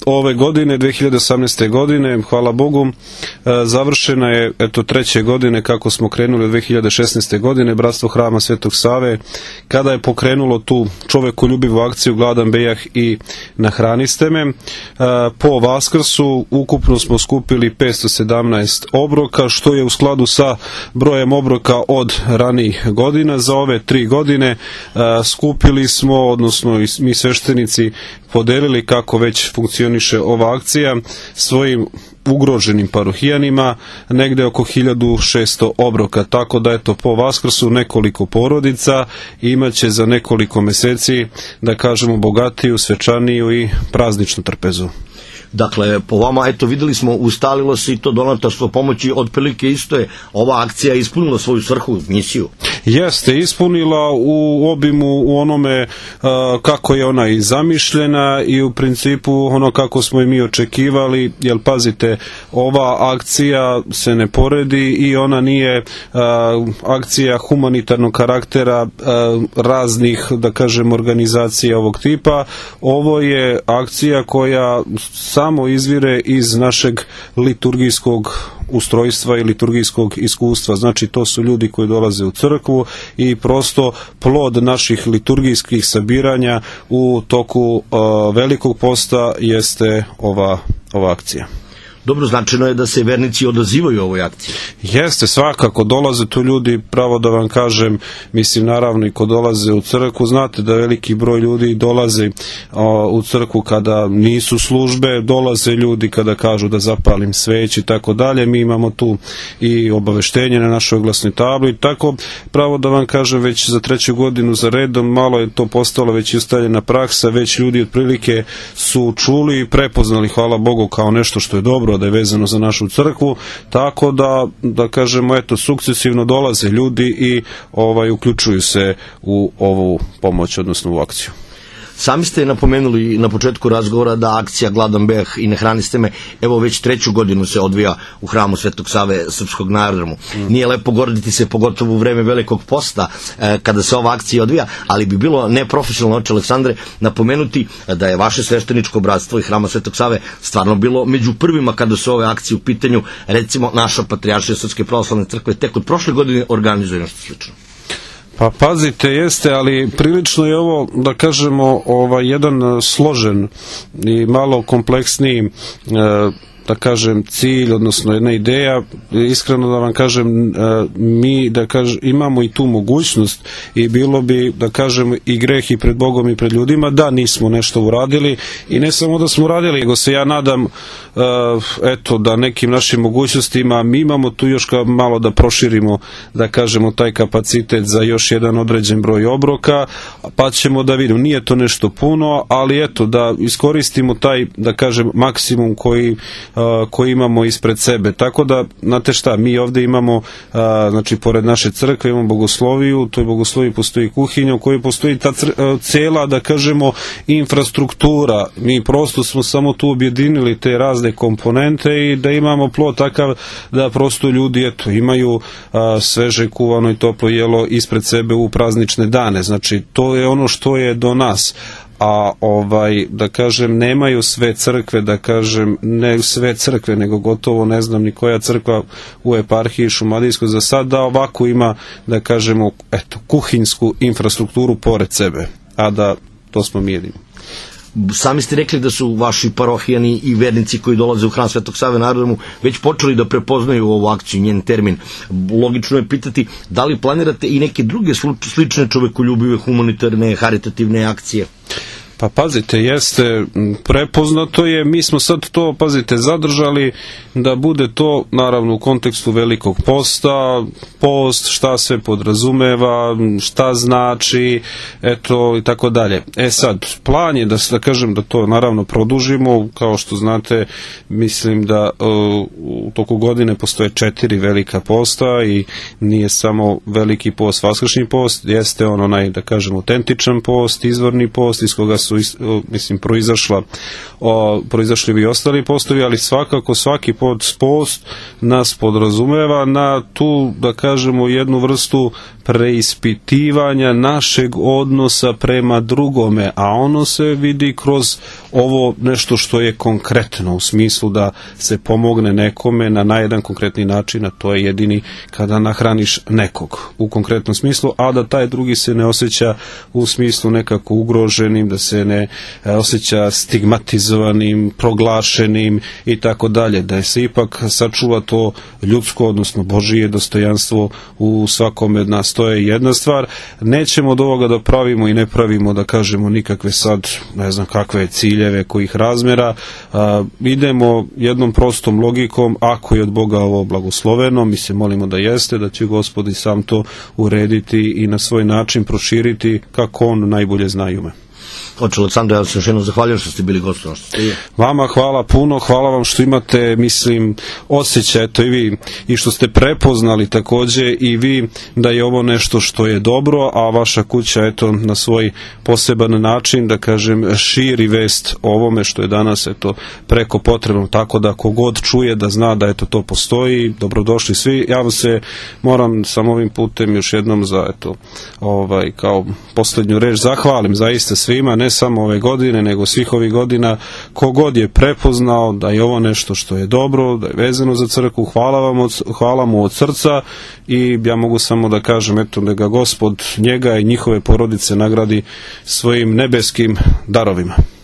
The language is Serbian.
ove godine, 2018. godine, hvala Bogu, završena je, eto, 3. godine kako smo krenuli od 2016. godine, Bratstvo Hrama Svetog Save, kada je pokrenulo tu čovekoljubivu akciju Gladan bejah i nahraniste me. Po Vaskrsu ukupno smo skupili 517 obroka, što je u skladu sa brojem obroka od ranijih godina. Za ove 3 godine skupili smo, odnosno mi sveštenici podelili, kako već funkcioniše ova akcija, svojim ugroženim parohijanima negde oko 1600 obroka, tako da eto, po Vaskrsu nekoliko porodica imaće za nekoliko meseci, da kažemo, bogatiju, svečaniju i prazničnu trpezu. Dakle, po vama, eto, videli smo, ustalilo se i to donatorstvo pomoći, otprilike isto je ova akcija ispunila svoju svrhu, misiju. Jeste, ispunila u obimu, u onome kako je ona i zamišljena i u principu ono kako smo i mi očekivali, jer pazite, ova akcija se ne poredi i ona nije akcija humanitarnog karaktera raznih, da kažem, organizacija ovog tipa. Ovo je akcija koja samo izvire iz našeg liturgijskog ustrojstva i liturgijskog iskustva. Znači, to su ljudi koji dolaze u crkvu i prosto plod naših liturgijskih sabiranja u toku Velikog posta jeste ova akcija. Dobro, značajno je da se vernici odazivaju ovoj akciji. Jeste, svakako, dolaze tu ljudi, pravo da vam kažem, mislim, naravno i ko dolaze u crkvu, znate da veliki broj ljudi dolaze u crkvu kada nisu službe, dolaze ljudi kada kažu da zapalim sveći i tako dalje. Mi imamo tu i obaveštenje na našoj oglasnoj tabli, tako, pravo da vam kažem, već za 3. godinu za redom, malo je to postalo već i ustaljena praksa, već ljudi otprilike su čuli i prepoznali, hvala Bogu, kao nešto što je dobro, da je vezano za našu crkvu, tako da kažemo, eto, sukcesivno dolaze ljudi i uključuju se u ovu pomoć, odnosno u akciju. Sami ste napomenuli na početku razgovora da akcija Gladan bejah i nahraniste me, evo, već 3. godinu se odvija u Hramu Svetog Save srpskog na aerodromu. Nije lepo gorditi se, pogotovo u vreme Velikog posta, kada se ova akcija odvija, ali bi bilo neprofesionalno, oče Aleksandre, napomenuti da je vaše svešteničko bratstvo i Hrama Svetog Save stvarno bilo među prvima kada su ove akcije u pitanju. Recimo, naša Patrijaršija Srpske pravoslavne crkve tek od prošle godine organizuje nešto slično. Pa pazite, jeste, ali prilično je ovo, da kažemo, jedan složen i malo kompleksniji, da kažem, cilj, odnosno jedna ideja. Iskreno da vam kažem, mi imamo i tu mogućnost i bilo bi, da kažem, i greh i pred Bogom i pred ljudima da nismo nešto uradili, i ne samo da smo uradili, nego se ja nadam eto, da nekim našim mogućnostima mi imamo tu još malo da proširimo, da kažemo, taj kapacitet za još jedan određen broj obroka, pa ćemo da vidimo. Nije to nešto puno, ali eto, da iskoristimo taj, da kažem, maksimum koji imamo ispred sebe. Tako da, znate šta, mi ovde imamo, znači, pored naše crkve imamo bogosloviju, u toj bogosloviji postoji kuhinja u kojoj postoji ta cela, da kažemo, infrastruktura. Mi prosto smo samo tu objedinili te razne komponente i da imamo plod takav da prosto ljudi, eto, imaju sveže kuvano i toplo jelo ispred sebe u praznične dane. Znači, to je ono što je do nas. A da kažem, nemaju sve crkve, da kažem, ne sve crkve, nego gotovo ne znam ni koja crkva u eparhiji šumadijskoj za sad da ovako ima, da kažemo, eto, kuhinsku infrastrukturu pored sebe, a da to smo mi jedini. Sami ste rekli da su vaši parohijani i vernici koji dolaze u Hram Svetog Save na aerodromu već počeli da prepoznaju ovu akciju, njen termin. Logično je pitati da li planirate i neke druge slične čovekoljubive, humanitarne, haritativne akcije? Pa pazite, jeste, prepoznato je, mi smo sad to, pazite, zadržali da bude to, naravno, u kontekstu Velikog posta, post, šta se podrazumeva, šta znači, eto, i tako dalje. Sad, plan je da kažem da to, naravno, produžimo, kao što znate, mislim da u toku godine postoje 4 velika posta i nije samo Veliki post, Vaskršnji post, jeste on onaj, da kažem, autentičan post, izvorni post, iz koga su, mislim, proizašli bi ostali postovi, ali svakako svaki post nas podrazumeva na tu, da kažemo, jednu vrstu preispitivanja našeg odnosa prema drugome, a ono se vidi kroz ovo nešto što je konkretno u smislu da se pomogne nekome na jedan konkretni način, a to je jedini kada nahraniš nekog u konkretnom smislu, a da taj drugi se ne osjeća u smislu nekako ugroženim, da se ne osjeća stigmatizovanim, proglašenim i tako dalje, da se ipak sačuva to ljudsko, odnosno Božije dostojanstvo u svakome od nas. To je jedna stvar. Nećemo od ovoga da pravimo i ne pravimo, da kažemo, nikakve sad, ne znam kakve ciljeve, kojih razmjera. Idemo jednom prostom logikom, ako je od Boga ovo blagosloveno, mi se molimo da jeste, da će Gospod i sam to urediti i na svoj način proširiti kako on najbolje zna i ume. Oče Aleksandre, ja se još jednom zahvaljujem što ste bili gostom. Vama hvala puno, hvala vam što imate, mislim, osjećaj, eto i vi, i što ste prepoznali također i vi da je ovo nešto što je dobro, a vaša kuća, eto, na svoj poseban način, da kažem, širi vest o ovome što je danas, eto, preko potrebno, tako da kogod čuje da zna da, eto, to postoji, dobrodošli svi. Ja vam se moram sam ovim putem još jednom za, eto, kao posljednju reč zahvalim zaista svima, ne samo ove godine, nego svih ovih godina, kogod je prepoznao da je ovo nešto što je dobro, da je vezano za crkvu, hvala mu od srca i ja mogu samo da kažem, eto, da ga Gospod njega i njihove porodice nagradi svojim nebeskim darovima.